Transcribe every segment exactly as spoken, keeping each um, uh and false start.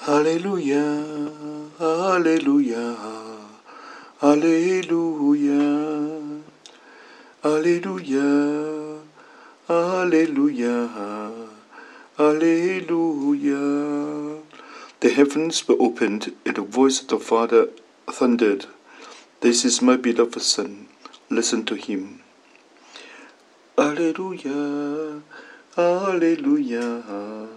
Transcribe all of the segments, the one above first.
Hallelujah, hallelujah, hallelujah, hallelujah, hallelujah, hallelujah. The heavens were opened, and the voice of the Father thundered, "This is my beloved Son, listen to him." Hallelujah, hallelujah,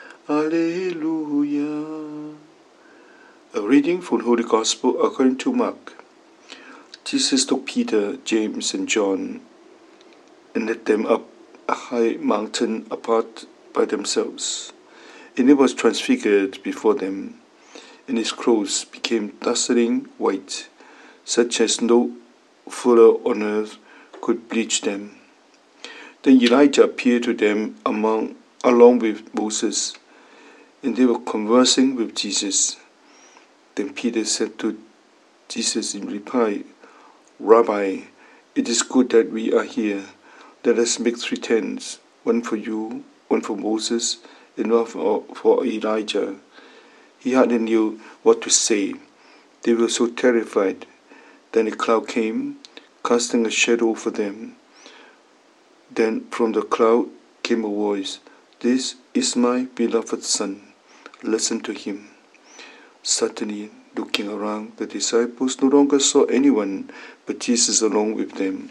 hallelujah. A reading from the Holy Gospel according to Mark. Jesus took Peter, James, and John and led them up a high mountain apart by themselves. And he was transfigured before them, and his clothes became dazzling white, such as no fuller on earth could bleach them. Then Elijah appeared to them among, along with Moses, and they were conversing with Jesus. Then Peter said to Jesus in reply, "Rabbi, it is good that we are here. Let us make three tents, one for you, one for Moses, and one for, for Elijah." He hardly knew what to say. They were so terrified. Then a cloud came, casting a shadow over them. Then from the cloud came a voice, "This is my beloved Son. Listen to him." Suddenly, looking around, the disciples no longer saw anyone but Jesus alone with them.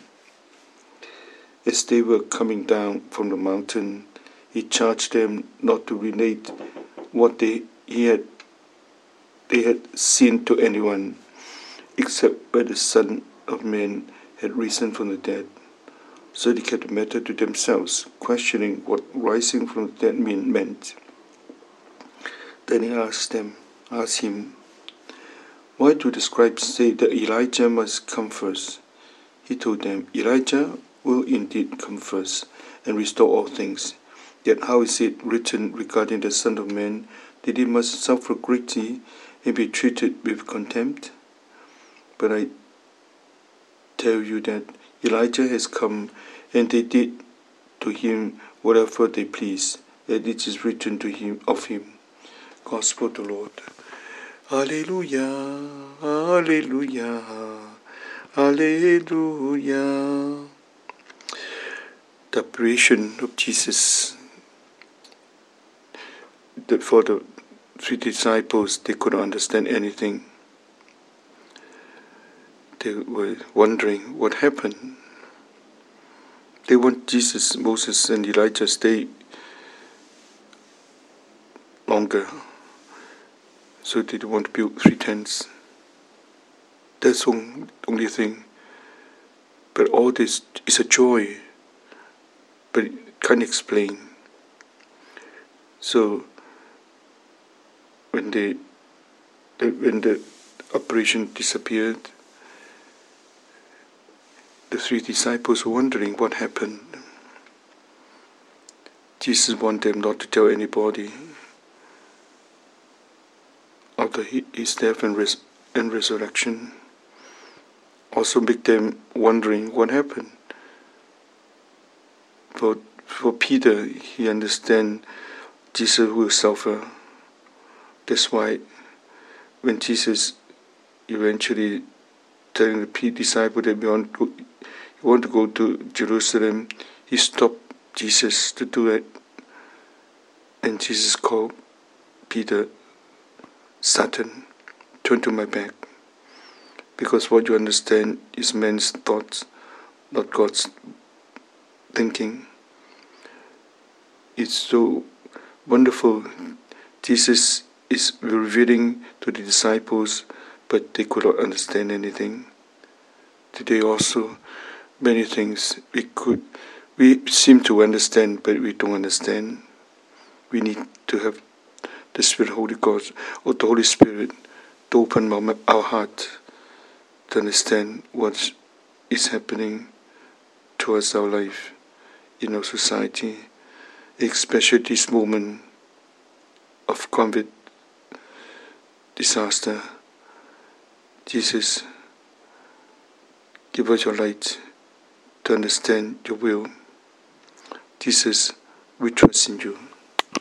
As they were coming down from the mountain, he charged them not to relate what they, he had, they had seen to anyone, except that the Son of Man had risen from the dead. So they kept the matter to themselves, questioning what rising from the dead meant. Then he asked them, asked him, "Why do the scribes say that Elijah must come first?" He told them, "Elijah will indeed come first and restore all things. Yet how is it written regarding the Son of Man that he must suffer greatly and be treated with contempt? But I tell you that Elijah has come, and they did to him whatever they pleased, and it is written to him of him." Gospel of the Lord. Hallelujah, hallelujah, hallelujah. The apparition of Jesus. The, for the three disciples, they couldn't understand anything. They were wondering what happened. They want Jesus, Moses, and Elijah stay longer. So they don't want to build three tents. That's the only thing. But all this is a joy, but it can't explain. So when they, when the apparition disappeared, the three disciples were wondering what happened. Jesus wanted them not to tell anybody after his death and, res- and resurrection. Also make them wondering what happened. For, for Peter, he understands Jesus will suffer. That's why when Jesus eventually telling the disciple that we want to, he want to go to Jerusalem, he stopped Jesus to do it. And Jesus called Peter, "Satan, turn to my back." Because what you understand is man's thoughts, not God's thinking. It's so wonderful. Jesus is revealing to the disciples, but they could not understand anything. Today also, many things we could, we seem to understand, but we don't understand. We need to have the Spirit, Holy God, or the Holy Spirit, to open our, our heart to understand what is happening towards our life, in our society, especially this moment of COVID disaster. Jesus, give us your light to understand your will. Jesus, we trust in you.